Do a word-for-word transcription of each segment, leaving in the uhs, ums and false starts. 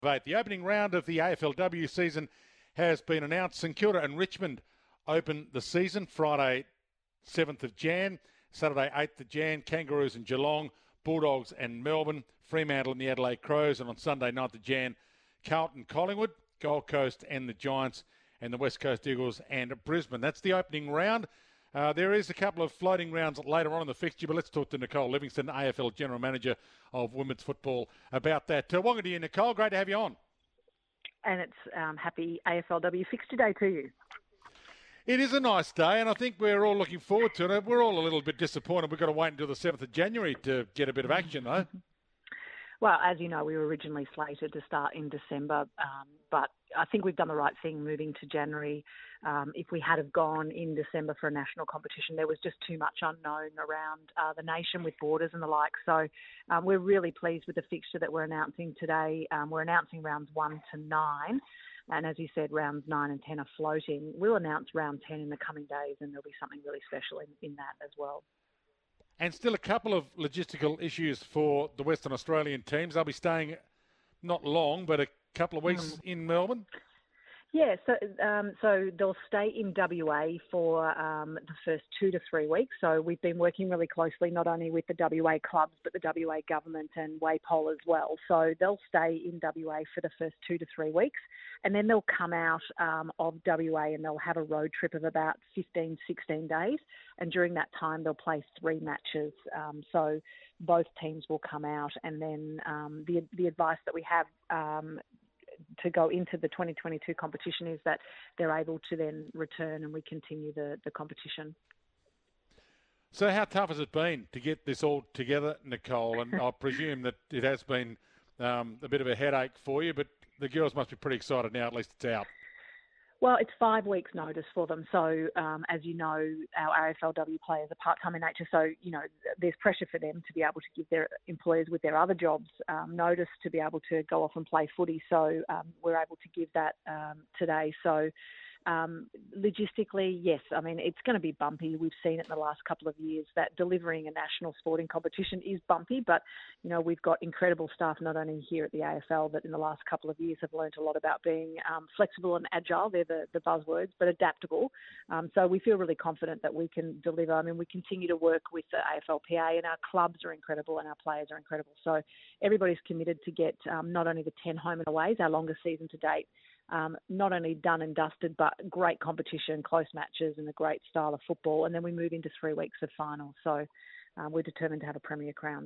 Eight. The opening round of the A F L W season has been announced. St Kilda and Richmond open the season Friday seventh of Jan, Saturday eighth of Jan, Kangaroos and Geelong, Bulldogs and Melbourne, Fremantle and the Adelaide Crows, and on Sunday ninth of Jan, Carlton, Collingwood, Gold Coast and the Giants, and the West Coast Eagles and Brisbane. That's the opening round. Uh, there is a couple of floating rounds later on in the fixture, but let's talk to Nicole Livingston, A F L General Manager of Women's Football, about that. Uh, Wonga to you, Nicole. Great to have you on. And it's um, happy A F L W fixture day to you. It is a nice day, and I think we're all looking forward to it. We're all a little bit disappointed. We've got to wait until the seventh of January to get a bit of action, though. Well, as you know, we were originally slated to start in December, um, but I think we've done the right thing moving to January. Um, if we had have gone in December for a national competition, there was just too much unknown around uh, the nation with borders and the like. So um, we're really pleased with the fixture that we're announcing today. Um, we're announcing rounds one to nine. And as you said, rounds nine and ten are floating. We'll announce round ten in the coming days, and there'll be something really special in, in that as well. And still a couple of logistical issues for the Western Australian teams. They'll be staying not long, but a couple of weeks mm. in Melbourne. Yeah, so um, so they'll stay in W A for um, the first two to three weeks. So we've been working really closely not only with the W A clubs, but the W A government and WAPOL as well. So they'll stay in W A for the first two to three weeks. And then they'll come out um, of W A and they'll have a road trip of about fifteen, sixteen days. And during that time, they'll play three matches. Um, so both teams will come out. And then um, the the advice that we have um, to go into the twenty twenty-two competition is that they're able to then return and we continue the, the competition. So how tough has it been to get this all together, Nicole? And I presume that it has been um, a bit of a headache for you, but the girls must be pretty excited now, at least it's out. Well, it's five weeks' notice for them. So, um, as you know, our A F L W players are part-time in nature. So, you know, there's pressure for them to be able to give their employers with their other jobs um, notice to be able to go off and play footy. So um, we're able to give that um, today. So um, logistically, yes, I mean, it's going to be bumpy. We've seen it in the last couple of years that delivering a national sporting competition is bumpy. But, you know, we've got incredible staff not only here at the A F L, but in the last couple of years have learned a lot about being um, flexible and agile. They're the, the buzzwords, but adaptable. Um, so we feel really confident that we can deliver. I mean, we continue to work with the A F L P A and our clubs are incredible and our players are incredible. So everybody's committed to get um, not only the ten home and aways, our longest season to date, Um, not only done and dusted, but great competition, close matches and a great style of football. And then we move into three weeks of finals. So uh, we're determined to have a premier crowned.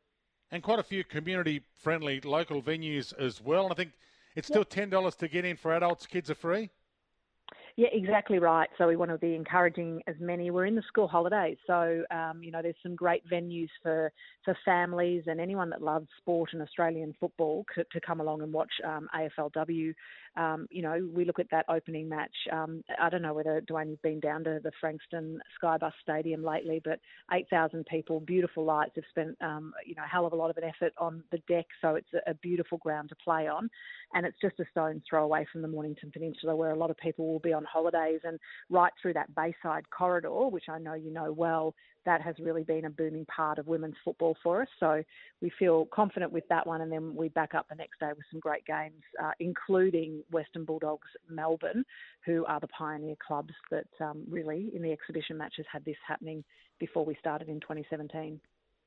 And quite a few community-friendly local venues as well. And I think it's still yep. ten dollars to get in for adults. Kids are free? Yeah, exactly right. So we want to be encouraging as many. We're in the school holidays, so um, you know there's some great venues for, for families and anyone that loves sport and Australian football to, to come along and watch um, A F L W. Um, you know, we look at that opening match. Um, I don't know whether Dwayne you've been down to the Frankston Skybus Stadium lately, but eight thousand people, beautiful lights. Have spent um, you know a hell of a lot of an effort on the deck, so it's a, a beautiful ground to play on. And it's just a stone's throw away from the Mornington Peninsula where a lot of people will be on holidays, and right through that Bayside corridor, which I know you know well, that has really been a booming part of women's football for us. So we feel confident with that one, and then we back up the next day with some great games, uh, including Western Bulldogs Melbourne, who are the pioneer clubs that um, really in the exhibition matches had this happening before we started in twenty seventeen.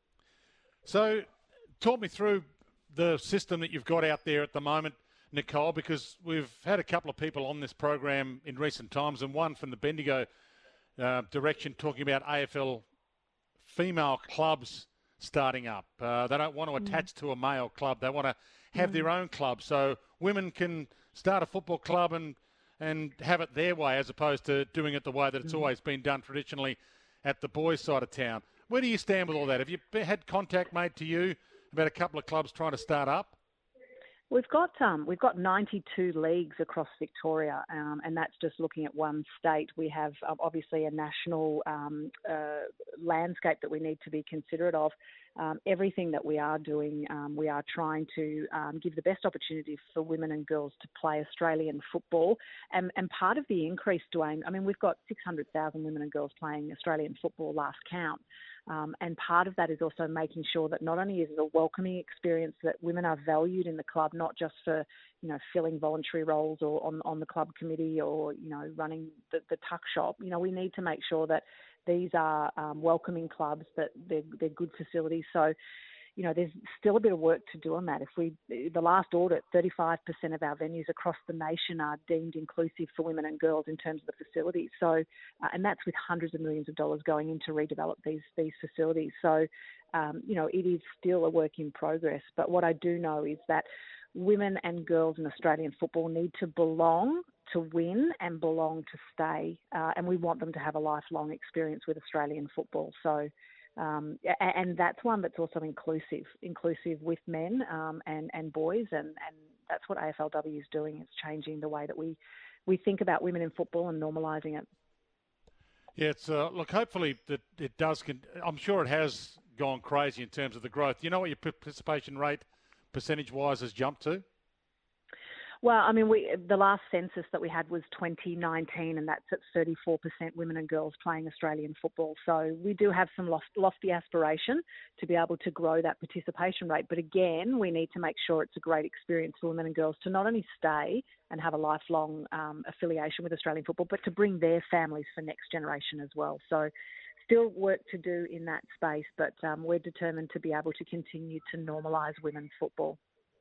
So talk me through the system that you've got out there at the moment, Nicole, because we've had a couple of people on this program in recent times, and one from the Bendigo uh, direction talking about A F L female clubs starting up. Uh, they don't want to attach mm. to a male club. They want to have mm. their own club, so women can start a football club and and have it their way as opposed to doing it the way that it's mm. always been done traditionally at the boys' side of town. Where do you stand with all that? Have you had contact made to you about a couple of clubs trying to start up? We've got um, we've got ninety-two leagues across Victoria, um, and that's just looking at one state. We have um, obviously a national um, uh, landscape that we need to be considerate of. um, everything that we are doing, um, we are trying to um, give the best opportunity for women and girls to play Australian football. And, and part of the increase, Dwayne, I mean, we've got six hundred thousand women and girls playing Australian football last count. Um, and part of that is also making sure that not only is it a welcoming experience, that women are valued in the club, not just for, you know, filling voluntary roles or on, on the club committee or, you know, running the, the tuck shop. You know, we need to make sure that these are um, welcoming clubs, that they're, they're good facilities. So, you know, there's still a bit of work to do on that. If we, the last audit, thirty-five percent of our venues across the nation are deemed inclusive for women and girls in terms of the facilities. So, uh, and that's with hundreds of millions of dollars going in to redevelop these these facilities. So, um, you know, it is still a work in progress. But what I do know is that women and girls in Australian football need to belong to win and belong to stay. Uh, and we want them to have a lifelong experience with Australian football. So, Um, and that's one that's also inclusive, inclusive with men um, and, and boys, and, and that's what A F L W is doing. It's changing the way that we, we think about women in football and normalising it. Yeah, it's uh, look, hopefully that it does. Con- I'm sure it has gone crazy in terms of the growth. You know what your participation rate, percentage-wise, has jumped to? Well, I mean, we the last census that we had was twenty nineteen, and that's at thirty-four percent women and girls playing Australian football. So we do have some loft, lofty aspiration to be able to grow that participation rate. But again, we need to make sure it's a great experience for women and girls to not only stay and have a lifelong um, affiliation with Australian football, but to bring their families for next generation as well. So still work to do in that space, but um, we're determined to be able to continue to normalise women's football.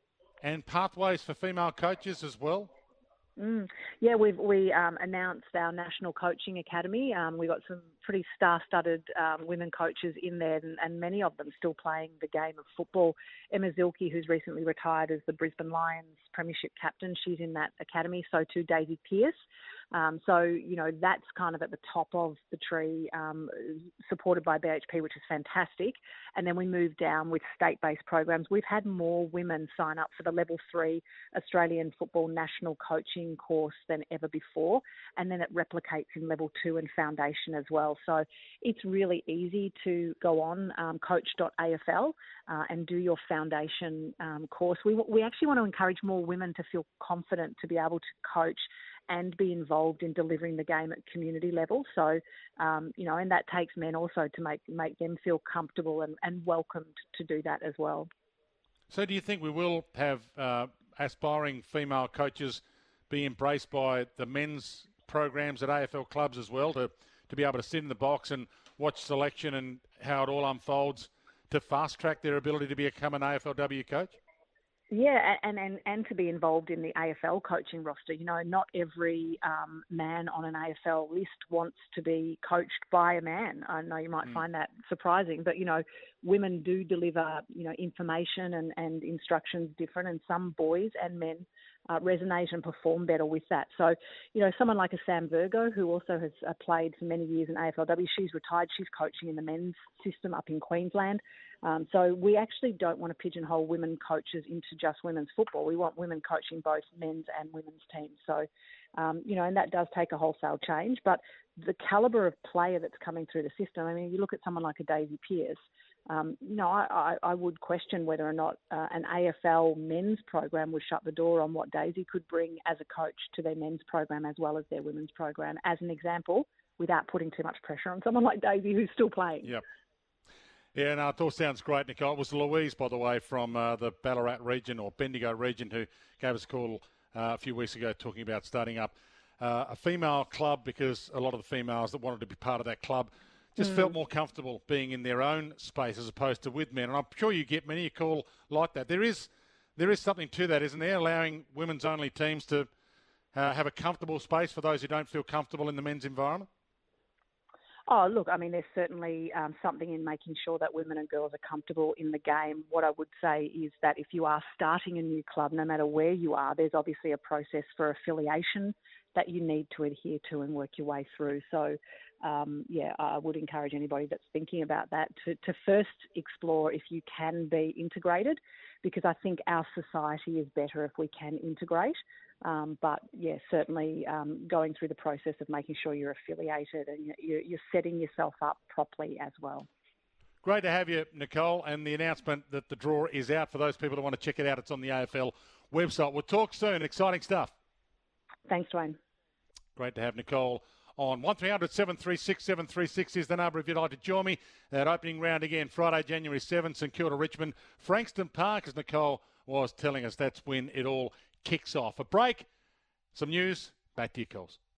And pathways for female coaches as well? Mm. Yeah, we've we um, announced our National Coaching Academy. Um, we've got some pretty star-studded um, women coaches in there, and, and many of them still playing the game of football. Emma Zilke, who's recently retired as the Brisbane Lions Premiership captain, she's in that academy. So too Daisy Pearce. Um, so, you know, that's kind of at the top of the tree, um, supported by B H P, which is fantastic. And then we move down with state-based programs. We've had more women sign up for the level three Australian Football National Coaching course than ever before. And then it replicates in level two and foundation as well. So it's really easy to go on um, coach dot A F L uh, and do your foundation um, course. We, we actually want to encourage more women to feel confident to be able to coach and be involved in delivering the game at community level. So, um, you know, and that takes men also to make make them feel comfortable and, and welcomed to do that as well. So do you think we will have uh, aspiring female coaches be embraced by the men's programs at A F L clubs as well, to, to be able to sit in the box and watch selection and how it all unfolds to fast-track their ability to become an A F L W coach? Yeah, and, and, and to be involved in the A F L coaching roster. You know, not every um, man on an A F L list wants to be coached by a man. I know you might mm. find that surprising, but, you know, women do deliver, you know, information and, and instructions different, and some boys and men uh, resonate and perform better with that. So, you know, someone like a Sam Virgo, who also has uh, played for many years in A F L W, she's retired, she's coaching in the men's system up in Queensland. Um, so we actually don't want to pigeonhole women coaches into just women's football. We want women coaching both men's and women's teams. So, um, you know, and that does take a wholesale change. But the calibre of player that's coming through the system, I mean, you look at someone like a Daisy Pearce, um, you know, I, I, I would question whether or not uh, an A F L men's program would shut the door on what Daisy could bring as a coach to their men's program as well as their women's program, as an example, without putting too much pressure on someone like Daisy who's still playing. Yep. Yeah, no, it all sounds great, Nicole. It was Louise, by the way, from uh, the Ballarat region or Bendigo region, who gave us a call uh, a few weeks ago talking about starting up uh, a female club, because a lot of the females that wanted to be part of that club just mm. felt more comfortable being in their own space as opposed to with men. And I'm sure you get many a call like that. There is there is something to that, isn't there, allowing women's-only teams to uh, have a comfortable space for those who don't feel comfortable in the men's environment? Oh, look, I mean, there's certainly um, something in making sure that women and girls are comfortable in the game. What I would say is that if you are starting a new club, no matter where you are, there's obviously a process for affiliation that you need to adhere to and work your way through. So, um, yeah, I would encourage anybody that's thinking about that to, to first explore if you can be integrated, because I think our society is better if we can integrate. Um, but, yeah, certainly um, going through the process of making sure you're affiliated and you're, you're setting yourself up properly as well. great to have you, Nicole, and the announcement that the draw is out for those people who want to check it out. It's on the A F L website. We'll talk soon. Exciting stuff. Thanks, Dwayne. Great to have Nicole on. one three hundred seven three six seven three six is the number if you'd like to join me. That opening round again, Friday, January seventh, St Kilda, Richmond, Frankston Park, as Nicole was telling us. That's when it all kicks off. A break, some news, back to your calls.